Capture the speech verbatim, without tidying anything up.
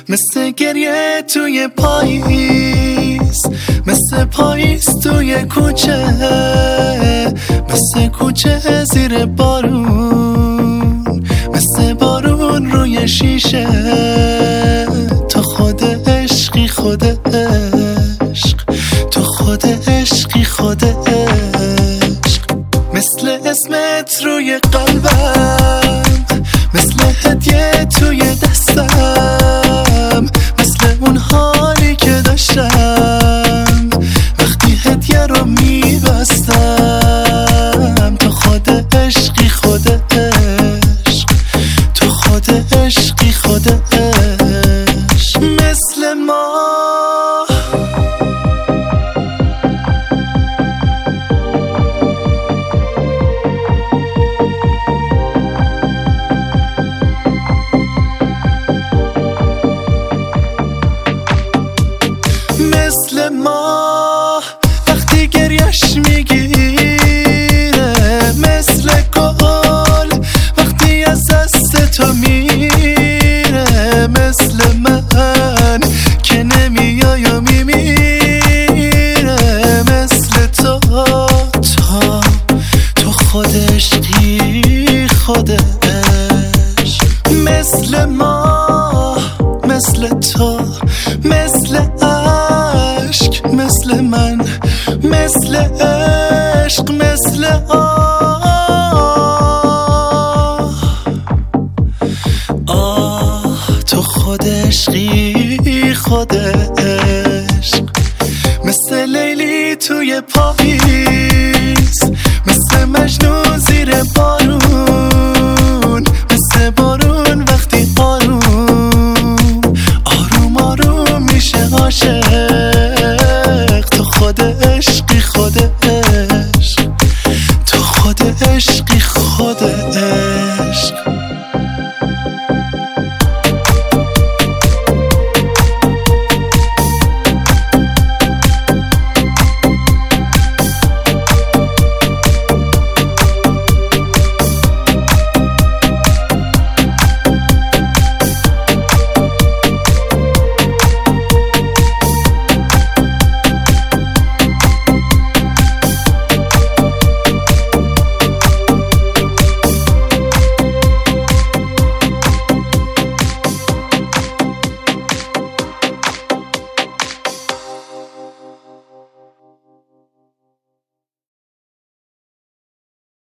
مثل گریه توی پاییز، مثل پاییز توی کوچه، مثل کوچه زیر بارون، مثل بارون روی شیشه. تو خود عشقی خود عشق، تو خود عشقی خود عشق. مثل اسمت روی قلبم، مثل هدیه توی دستم، مثل اون حالی که داشتم وقتی هدیه رو میبستم. تو خود عشقی خود عشق، تو خود عشقی خود عشق. مثل ما مثل ما وقتی گریش میگیره، مثل گل وقتی از دست تو میره، مثل من که نمیای و میمیره. مثل تو تو تو خود عشقی خود عشق. مثل ما مثل تو مثل عشق، مثل من مثل عشق، مثل آه آه. تو خود عشقی خود عشق، مثل لیلی توی پاییز، مثل مجنون زیر بارون،